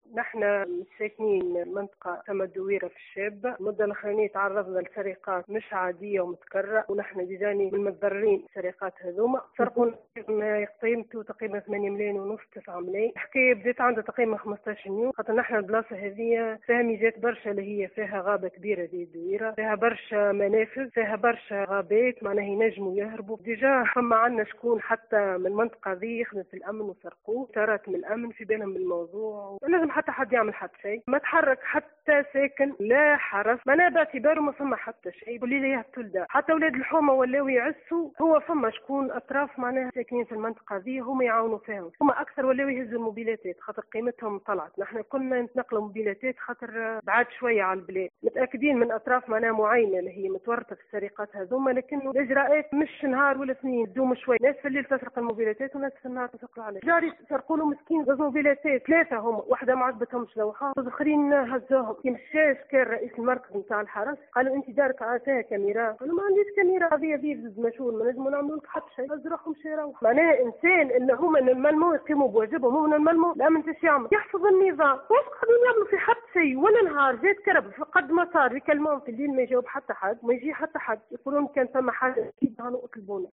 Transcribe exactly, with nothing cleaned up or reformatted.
نحن ساكنين منطقة تم الدويرة في الشابة. المدة الأخرانية تعرضنا لسرقات مش عادية ومتكررة، ونحن جداني من متضررين السرقات هذوما. سرقوا قيمته تقريبا ثمانية ملايين ونص تسعة ملايين. الحكاية بديت عندها تقريبا خمسطاش يوم، خاطر نحن البلاصة هذه فيها ميزات برشا، اللي هي فيها غابة كبيرة دي الدويرة، فيها برشا منافذ، فيها برشا غابات معناها ينجموا يهربوا. ديجا فما عنا شكون حتى من المنطقة ذي خدمة الأمن وسرقوه، ترات من الأمن في بالهم بالموضوع، ولازم حتى حد يعمل حتى شيء. ما تحرك حتى ساكن لا حرس، ما باعتباره ما فما حتى شيء. واللي ليه تلدا حتى أولاد الحومة ولاو يعسوا، هو فما شكون أطراف معناها ساكنين في المنطقة ذي هم يعاونوا فيهم. هم أكثر ولاو يهزوا الموبيلاتات خاطر قيمتهم طلعت. نحن كنا نتنقلوا موبيلاتات خاطر بعاد شوية على البلاد، متأكدين من أطراف معناها معينة اللي هي متورطة في السرقات هذوما، لكن الإجراءات مش نهار ولا اثنين، تدوم شوي. ناس في الليل تسرق الموبيلاتات وناس في النهار تسرقوا عليه. جاري سرقوا له مسكين زوج موبيلاتات، ثلاثة هم، واحدة ما عجبتهمش لوحة، والاخرين هزوهم. كي مشاش كان رئيس المركز نتاع الحرس قالوا أنت دارك عافاها كاميرا، قالوا ما عنديش كاميرا، قضية في زوج مشهور ما نجموا نعملوا لك حتى شيء. هز روحهم شي يروح. معناها إنسان اللي هما من الملمو يقيموا بواجبهم، هو من الملمو لا من تش يعمل يحفظ النظام. واش قاعدين يعملوا في حد شيء؟ ولا نهار جات كرب فقد ما صار يكلمون في الليل ما يجاوب حتى حد، ما يجي حتى حد، يقولون كان ثم حاجة أكيد هانوا أطلبونا.